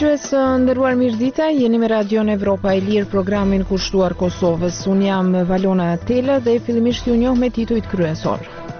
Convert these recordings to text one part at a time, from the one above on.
Dëgjues nderuar mirëdita, jeni me Radion Evropa e Lirë, programin kushtuar Kosovës. Unë jam Valona Tela dhe fillimisht ju njoh me titujt kryesor.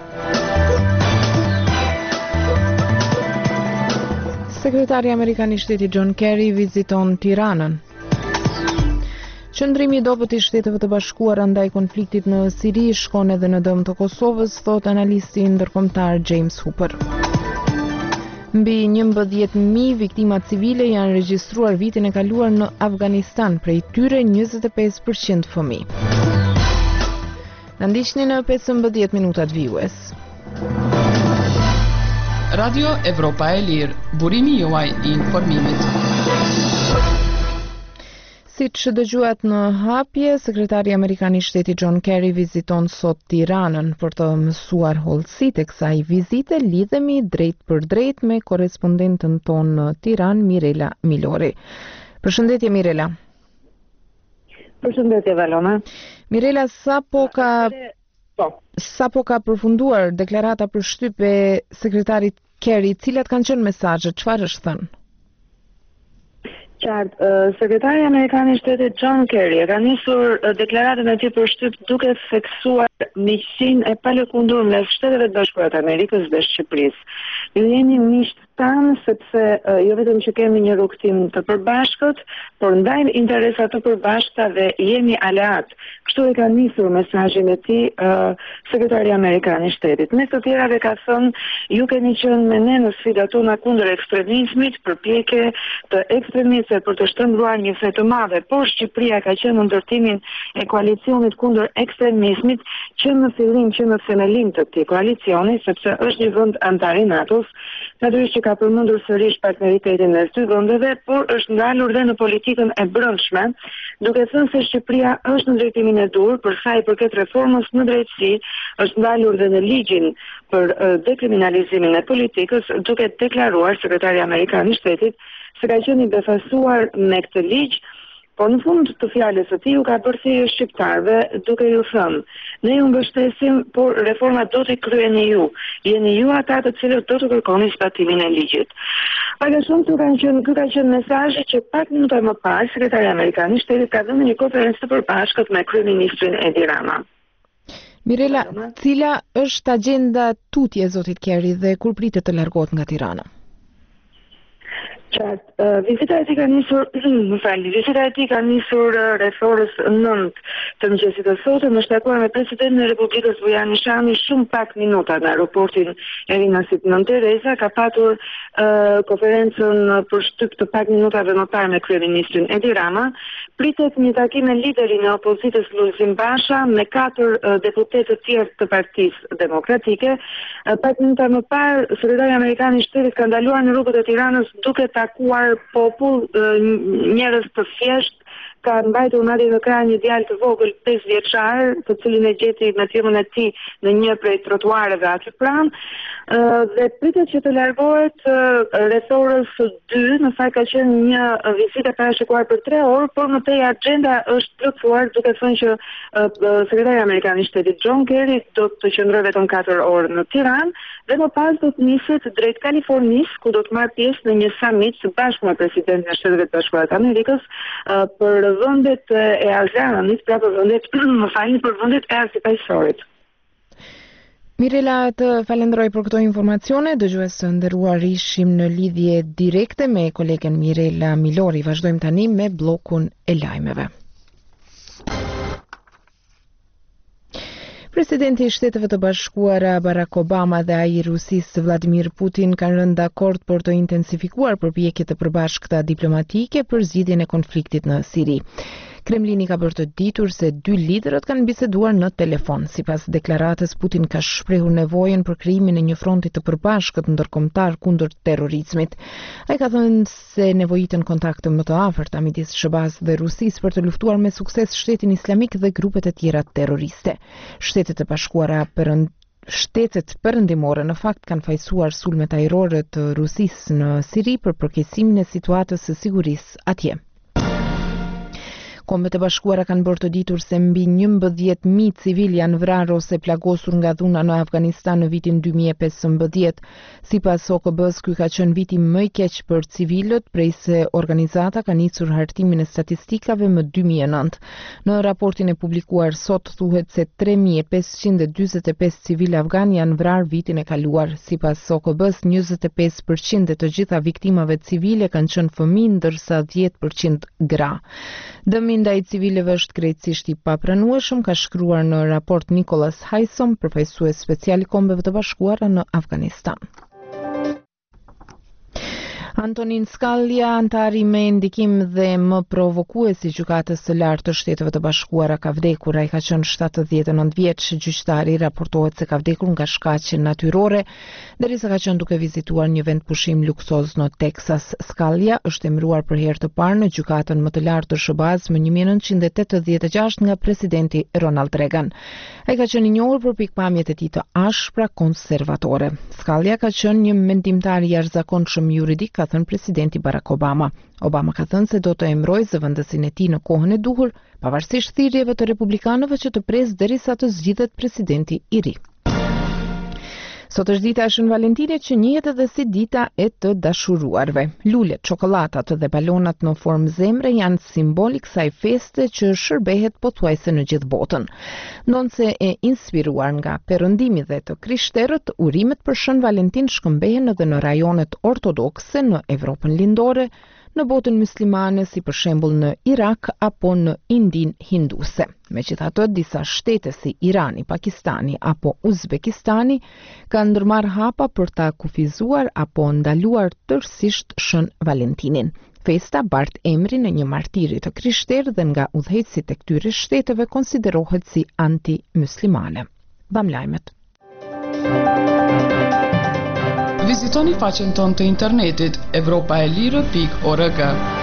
Sekretari Amerikan i Shtetit John Kerry viziton Tiranën. Qëndrimi i dobët i Shteteve të Bashkuara ndaj konfliktit në Siri shkon edhe në dëm të Kosovës, thot analisti ndërkombëtar James Hooper. Mbi 11.000 viktima civile janë regjistruar vitin e kaluar në Afganistan, prej tyre 25% fëmijë. Na ndiqni në 15 minutat vijues. Radio Evropa e Lirë, burimi juaj i informimit. Siç dëgjuat në hapje, sekretari Amerikan i Shtetit John Kerry viziton sot Tiranën për të mësuar hollësitë e kësaj vizite. Lidhemi drejt për drejt me korrespondentën tonë në Tiranë, Mirela Milori. Përshëndetje Mirela. Përshëndetje Valona. Mirela, sapo ka përfunduar deklarata për shtyp e sekretarit Kerry, cilat kanë qenë mesazhet, çfarë është thënë? Qartë, sekretari Amerikan i Shtetit John Kerry ka nisur deklaratën e tij për shtyp duke theksuar miqësinë e palëkundur mes Shteteve të Bashkuara të Amerikës dhe Shqipërisë. Ju jeni miq tanë sepse jo vetëm që kemi një rrugtim të përbashkët, por ndajmë interesa të përbashkëta dhe jemi aleat. Kështu e ka nisur mesazhin e tij sekretari Amerikan i Shtetit. Me të tjerave ka thënë, ju keni qenë me ne në sfidat tona kundër ekstremizmit, përpjekje të ekstremistëve për të shtrembruar një fe të madhe, por Shqipëria ka qenë në ndërtimin e koalicionit kundër ekstremizmit që në fillim, që në themelim të këtij koalicioni, sepse është një vend antar i NATO-s, natyrisht që ka përmendur sërish partneritetin mes dy vendeve, por është ndalur dhe në politikën e brendshme, duke thënë se Shqipëria është në drejtimin e dur për sa i përket reformës në drejtësi, është ndalur dhe në ligjin për dekriminalizimin e politikës, duke deklaruar sekretari Amerikan i Shtetit se ka qenë i befasuar me këtë ligj, por në fund të fjalës së tij u ka bërë thirrje shqiptarëve duke ju thënë: ne ju mbështesim, por reformat do t'i kryeni ju. Jeni ju ata të cilët do të kërkoni zbatimin e ligjit. Pak a shumë ky ka qenë mesazhi që pak minuta më parë sekretari Amerikan i Shtetit ka dhënë një konferencë të përbashkët me kryeministrin Edi Rama. Mirela, cila është agjenda tutje e zotit Kerry dhe kur pritet të largohet nga Tirana? Qartë, vizita e tij ka nisur rreth orës 9 të mëngjesit të sotëm, është takuar me presidentin e Republikës Vujan Nishani shumë pak minuta në aeroportin Elinasit Nën Tereza, ka patur konferencën për shtyp të pak minutave më parë me kryeministrin Edi Rama. Pritet një takim me liderin e opozitës Lulzim Basha me 4 deputetë të tjerë të Partisë Demokratike. Pak minuta më parë, sekretari Amerikan i Shtetit ka ndaluar në rrugët e Tiranës duke takuar popull, njerëz të thjesht. Ka mbajtur madje në krah një djalë të vogël 5 vjeçar, të cilin e gjeti me firmën e tij në një prej trotuareve aty pranë, dhe pritet që të largohet rreth orës 2, në fakt ka qenë një vizitë e parashikuar për 3 orë, por më tej agjenda është plotësuar, duke thënë që sekretari Amerikan i Shtetit John Kerry do të qëndrojë vetëm 4 orë në Tiranë dhe më pas do të niset drejt Kalifornisë, ku do të marrë pjesë në një summit së bashku me presidentin e Shteteve të Bashkuara të Amerikës për vendet e ASEAN-it, pra për vendet e Arsipasorit. Mirela, të falenderoj për këto informacione. Dëgjues të nderuar, ishim në lidhje direkte me kolegen Mirela Milori. Vazhdojmë tani me bllokun e lajmeve. Presidenti i Shteteve të Bashkuara Barack Obama dhe ai i Rusisë Vladimir Putin kanë rënë dakord për të intensifikuar përpjekjet e përbashkëta diplomatike për zgjidhjen e konfliktit në Siri. Kremlini ka bërë të ditur se dy liderët kanë biseduar në telefon. Sipas deklaratës, Putin ka shprehur nevojën për krijimin e një fronti të përbashkët ndërkombëtar kundër terrorizmit. Ai ka thënë se nevojiten kontakte më të afërta midis SBA-s dhe Rusisë për të luftuar me sukses Shtetin Islamik dhe grupet e tjera terroriste. Shtetet e Bashkuara Shtetet perëndimore në fakt kanë fajsuar sulmet ajrore të Rusisë në Siri për përkeqimin e situatës së sigurisë atje. Kombet e Bashkuara kanë bërë të ditur se mbi 11.000 civil janë vrarë ose plagosur nga dhuna në Afganistan në vitin 2015. Sipas OKB-s, ky ka qenë viti më i keq për civilët prej se organizata ka nisur hartimin e statistikave më 2009. Në raportin e publikuar sot thuhet se 3.545 civil afgan janë vrarë vitin e kaluar. Sipas OKB-s, 25% e të gjitha viktimave civile kanë qenë fëmijë, ndërsa 10% gra. Dëmi ndaj civileve është krejtësisht i papranueshëm, ka shkruar në raport Nicholas Haysom, përfaqësues special i Kombeve të Bashkuara në Afganistan. Antonin Scalia, antari me ndikim dhe më provokues i gjykatës së lartë të Shteteve të Bashkuara, ka vdekur. Ai ka qenë 79 vjeç. Gjyqtari raportohet se ka vdekur nga shkaqe natyrore, derisa ka qenë duke vizituar një vend pushim luksoz në Texas. Scalia është emëruar për herë të parë në gjykatën më të lartë të SHBA-s më 1986 nga presidenti Ronald Reagan. Ai ka qenë i njohur për pikpamjet e tij të ashpra konservatore. Scalia ka qenë një mendimtar i jashtëzakonshëm juridik, ka thënë presidenti Barack Obama. Obama ka thënë se do të emërojë zëvendësin e tij në kohën e duhur, pavarësisht thirrjeve të republikanëve që të presë derisa të zgjidhet presidenti i ri. Sot është dita e Shën Valentinit, që njihet edhe si dita e të dashuruarve. Lulet, çokollatat dhe balonat në formë zemre janë simbol i kësaj feste që shërbehet pothuajse në gjithë botën. Ndonse e inspiruar nga perëndimi dhe të krishterët, urimet për Shën Valentin shkëmbehen edhe në rajonet ortodokse në Evropën lindore, në botën muslimane, si për shembull në Irak apo në Indin hinduse. Megjithatë, disa shtete si Irani, Pakistani apo Uzbekistani kanë ndërmarrë hapa për ta kufizuar apo ndaluar tërësisht Shën Valentinin. Festa bart emrin e një martiri të krishterë dhe nga udhëheqësit e këtyre shteteve konsiderohet si anti-muslimane. Bam lajmet. Vizitoni faqen tonë të internetit europaelire.org.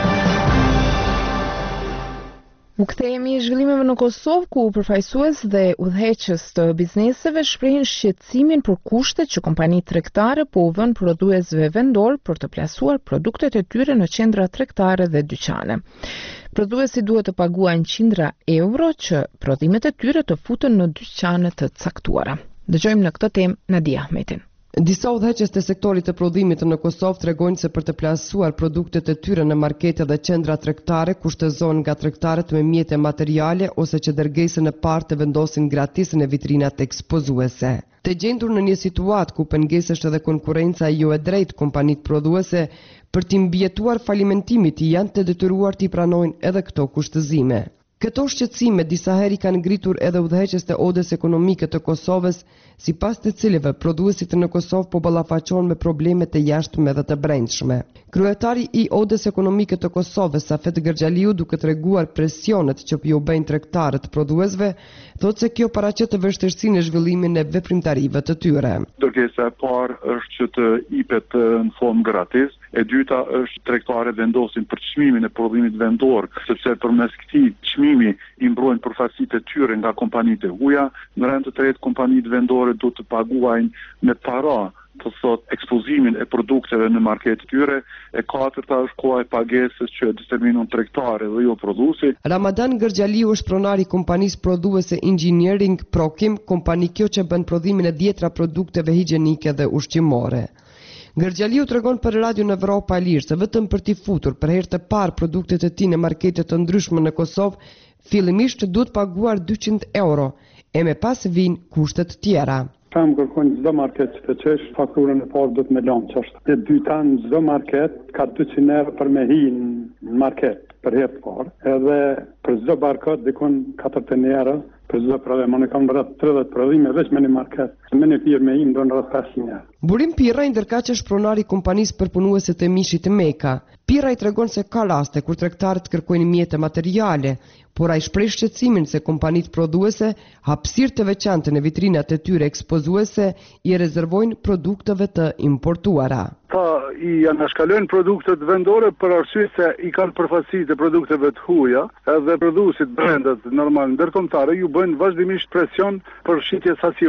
U kthehemi zhvillimeve në Kosovë, ku përfaqësues dhe udhëheqës të bizneseve shprehin shqetësimin për kushtet që kompanitë tregtare po u vënë prodhuesve vendor për të plasuar produktet e tyre në qendra tregtare dhe dyqane. Prodhuesit duhet të paguajnë qindra euro që prodhimet e tyre të futen në dyqane të caktuara. Dëgjojmë në këtë temë Nadia Ahmetin. Disa udhëheqës të sektorit të prodhimit në Kosovë tregojnë se për të plasuar produktet e tyre në markete dhe qendra tregtare kushtozon nga tregtarët me mjete materiale ose që dërgesën e parë të vendosin gratis në vitrinat ekspozuese. Të gjendur në një situatë ku pengesësht edhe konkurenca jo e drejtë kompanitë prodhuese për t'i mbijetuar falimentimit janë të detyruar t'i pranojnë edhe këto kushtëzime. Këto shqetësime disa herë kanë ngritur edhe udhëheqës të Odës Ekonomike të Kosovës, sipas të cilëve prodhuesit në Kosovë po ballafaqohen me probleme të jashtme dhe të brendshme. Kryetari i Odës Ekonomike të Kosovës, Safet Gërxhaliu, duke treguar presionet që ju bëjnë tregtarët prodhuesve, thotë se kjo paraqet të vështirësinë në zhvillimin e veprimtarive të tyre. Kërkesa e parë është që të jepet në formë gratis, e dyta është tregtarët vendosin për çmimin e prodhimit vendor, sepse përmes këtij çmimi i mbrojnë përfaqësitë e tyre nga kompanitë e huaja. Në rend të tretë, kompanitë vendore do të paguajnë me para të thot ekspozimin e produkteve në marketet tyre. E katërta është koha e pagesës që determinon tregtari dhe jo prodhuesi. Ramadan Gërxhaliu është pronar i kompanisë prodhuese Engineering Prokim, kompani kjo që bën prodhimin e dhjetra produkteve higjienike dhe ushqimore. Gërxhaliu tregon për Radio në Evropa e Lirë se vetëm për t'i futur për herë të parë produktet e tij në markete të ndryshme në Kosovë, fillimisht duhet paguar 200 euro, e me pas vinë kushtet tjera. Kam kërkojnë çdo market që të qesh, fakturën e parë do të me lanë qështë. E dyta në çdo market ka 200 euro për me hi në market për herë të parë. Edhe për çdo barkot dikon 40 euro për çdo prodhim. Unë kam rreth 30 prodhime veç me një market. Me një firmë im do në rreth 500 euro. Burim Pirra ndërkaq është pronari i kompanisë përpunuese të mishit të Meka. Pirra i tregon se ka raste kur tregtarët kërkojnë mjete materiale, por ai shpreh shqetësimin se kompanitë prodhuese hapësirë të veçantë në vitrinat e tyre ekspozuese i rezervojnë produkteve të importuara. Ta i anashkalojnë produktet vendore për arsye se i kanë përfaqësitë e produkteve të huaja, edhe prodhuesit brendat normal ndërkombëtare ju bëjnë vazhdimisht presion për shitje sasiore.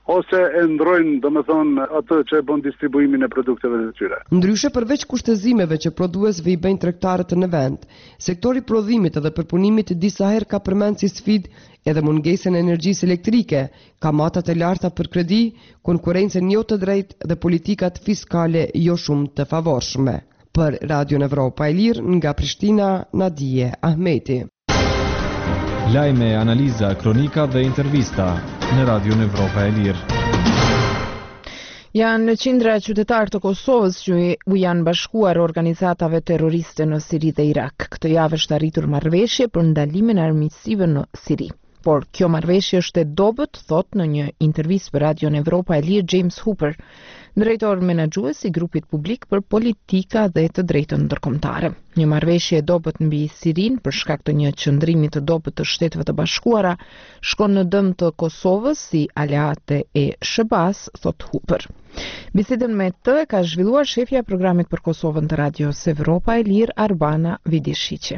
ose e ndrojnë domethënë atë që e bën distribuimin e produkteve të tyre. Ndryshe përveç kushtëzimeve që prodhuesve i bëjnë tregtarët në vend, sektori prodhimit edhe përpunimit disa herë ka përmend si sfidë edhe mungesën e energjisë elektrike, kamatat e larta për kredi, konkurrencën jo të drejtë dhe politikat fiskale jo shumë të favorshme. Për Radio Evropa e Lirë nga Prishtina, Nadije Ahmeti. Lajme, analiza, kronika dhe intervista në Radio Evropa e Lirë. Janë qindra qytetarë të Kosovës që u janë bashkuar organizatave terroriste në Siri dhe Irak. Këtë javë është arritur marrëveshje për ndalimin e armiqësive në Siri. Por kjo marrëveshje është e dobët, thot në një intervistë për Radio Evropa e Lirë James Hooper, drejtor menaxhues i grupit publik për politika dhe të drejtën ndërkombëtare. Një marrëveshje e dobët mbi Sirin për shkak të një qëndrimi të dobët të Shteteve të Bashkuara shkon në dëm të Kosovës si aleate e SBA-s, thot Hooper. Bisedën me të ka zhvilluar shefja e programit për Kosovën të Radios Evropa e Lirë Arbana Vidishiqi.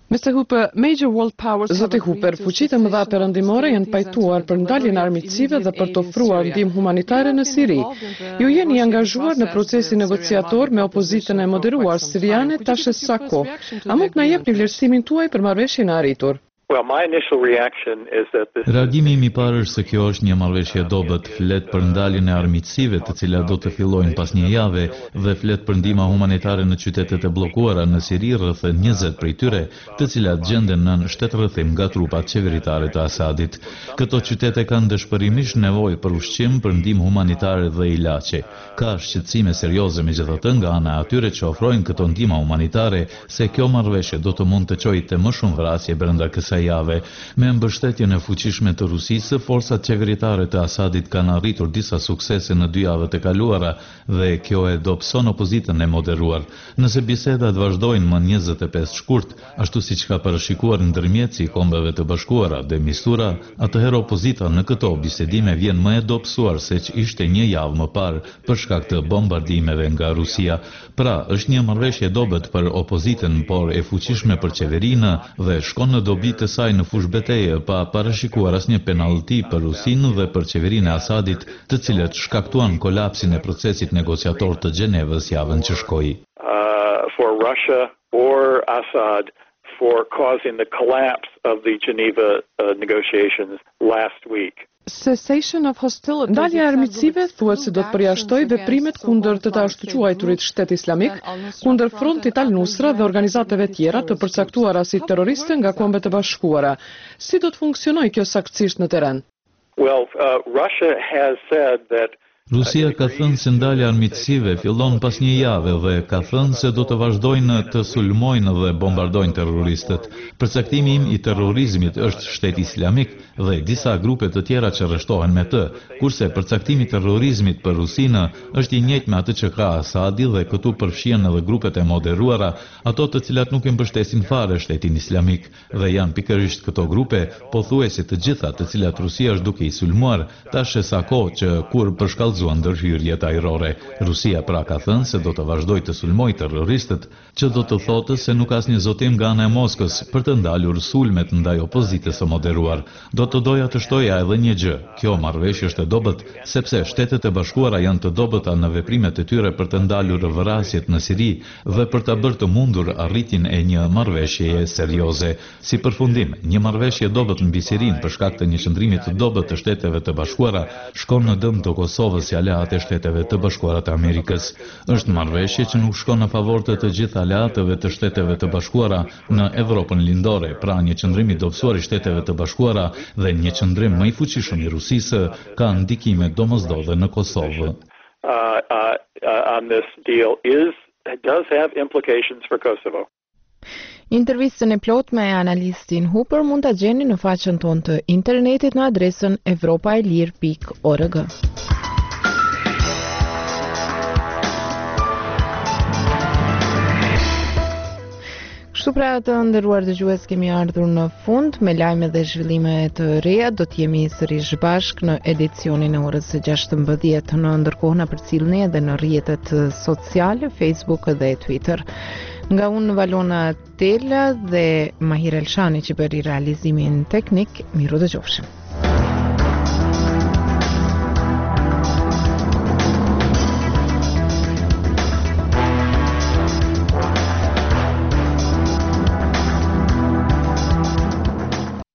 Zoti Hooper, fuqitë e mëdha perëndimore janë pajtuar për ndaljen e armiqësive dhe për të ofruar ndihmë humanitare në Siri. Ju jeni angazhuar në procesin negociator me opozitën e moderuar siriane tash sa kohë. A mund na jepni vlerësimin tuaj për marrëveshjen e arritur? Reagimi im i parë është se kjo është një marrëveshje e dobët, flet për ndaljen e armiqësive, të cilat do të fillojnë pas një jave, dhe flet për ndihmë humanitare në qytetet e bllokuara në Siri, rreth 20 prej tyre, të cilat gjenden në shtetërrëthim nga trupat qeveritare të Asadit. Këto qytete kanë dëshpërimisht nevojë për ushqim, për ndihmë humanitare dhe ilaçe. Ka shqetësime serioze megjithatë nga ana e atyre që ofrojnë këto ndihmë humanitare, se kjo marrëveshje do të mund të çojë të më shumë vrasje brenda kësaj jave. Me mbështetjen e fuqishme të Rusisë, forcat qeveritare të Asadit kanë arritur disa suksese në 2 javët e kaluara dhe kjo e dobëson opozitën e moderuar. Nëse bisedat vazhdojnë më 25 shkurt, ashtu siç ka parashikuar ndërmjetësi i Kombeve të Bashkuara dhe Mistura, atëherë opozita në këto bisedime vjen më e dobësuar se që ishte një javë më parë për shkak të bombardimeve nga Rusia. Pra, është një marrëveshje dobët për opozitën, por e fuqishme për qeverinë dhe shkon në dobi të saj në fushë betejë, pa parashikuar asnjë penallti për Rusinë dhe për qeverinë e Asadit, të cilët shkaktuan kolapsin e procesit negociator të Gjenevës javën që shkoi. For Russia or Assad for causing the collapse of the Geneva negotiations last week. Ndalja e armiqësive thuhet se do të përjashtoj veprimet kundër të ashtu quajturit Shtet Islamik, kundër Frontit Al-Nusra dhe organizatave tjera të përcaktuara si terroriste nga Kombet e Bashkuara. Si do të funksionojë kjo saktësisht në terren? Russia has said that Rusia ka thënë se ndalja e armiqësive fillon pas një jave dhe ka thënë se do të vazhdojnë të sulmojnë dhe bombardojnë terroristët. Përcaktimi im i terrorizmit është Shteti Islamik dhe disa grupe të tjera që rreshtohen me të, kurse përcaktimi i terrorizmit për Rusinë është i njëjtë me atë që ka Asadi dhe këtu përfshihen edhe grupet e moderuara, ato të cilat nuk e mbështesin fare Shtetin Islamik dhe janë pikërisht këto grupe, pothuajse të gjitha të cilat Rusia është duke i sulmuar, tash sa kohë që kur përshkallëzuan ndërhyrjet ajrore. Rusia pra ka thënë se do të vazhdojë të sulmojë terroristët, që do të thotë se nuk ka asnjë zotim nga ana e Moskës për të ndalur sulmet ndaj opozitës së moderuar. Do të doja të shtoja edhe një gjë. Kjo marrëveshje është e dobët sepse Shtetet e Bashkuara janë të dobëta në veprimet e tyre për të ndalur vrasjet në Siri dhe për ta bërë të mundur arritjen e një marrëveshjeje serioze. Si përfundim, një marrëveshje e dobët mbi Sirinë për shkak të një qëndrimi të dobët të Shteteve të Bashkuara shkon në dëm të Kosovës si aleate e Shteteve të Bashkuara të Amerikës. Është marrëveshje që nuk shkon në favor të të gjithë aleateve të Shteteve të Bashkuara në Evropën lindore, pra një qëndrim i dobësuar i Shteteve të Bashkuara dhe një qëndrim më i fuqishëm i Rusisë ka ndikime domosdoshme në Kosovë. On this deal does have implications for Kosovo. Intervistën e plot me analistin Hooper mund ta gjeni në faqen tonë të internetit në adresën evropaelir.org. Kështu pra të nderuar dëgjues, kemi ardhur në fund me lajme dhe zhvillime të reja. Do të jemi sërish bashkë në edicionin e orës së 16. Në ndërkohë na përcjellni edhe në rrjetet sociale, Facebook dhe Twitter. Nga unë Valona Tela dhe Mahir Elshani që bëri realizimin teknik, miru dëgjofshim.